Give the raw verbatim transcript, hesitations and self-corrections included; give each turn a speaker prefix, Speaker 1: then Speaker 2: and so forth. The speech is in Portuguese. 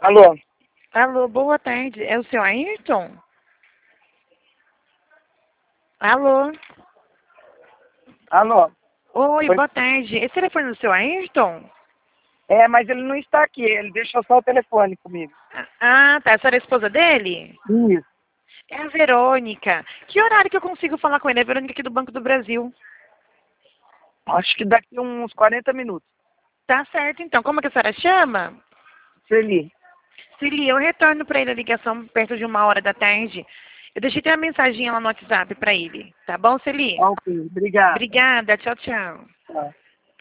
Speaker 1: Alô?
Speaker 2: Alô, boa tarde. É o seu Ayrton? Alô?
Speaker 1: Alô?
Speaker 2: Oi,
Speaker 1: Oi?
Speaker 2: boa tarde. Esse telefone é do seu Ayrton?
Speaker 1: É, mas ele não está aqui, ele deixou só o telefone comigo.
Speaker 2: Ah, tá. A senhora é a esposa dele?
Speaker 1: Isso.
Speaker 2: É a Verônica. Que horário que eu consigo falar com ele? É a Verônica aqui do Banco do Brasil.
Speaker 1: Acho que daqui uns quarenta minutos.
Speaker 2: Tá certo, então. Como é que a senhora chama?
Speaker 1: Celi.
Speaker 2: Cili, eu retorno para ele a ligação perto de uma hora da tarde. Eu deixei até uma mensagem lá no WhatsApp para ele. Tá bom, Celi?
Speaker 1: Ok, obrigado.
Speaker 2: Obrigada. Tchau, tchau.
Speaker 1: Tá.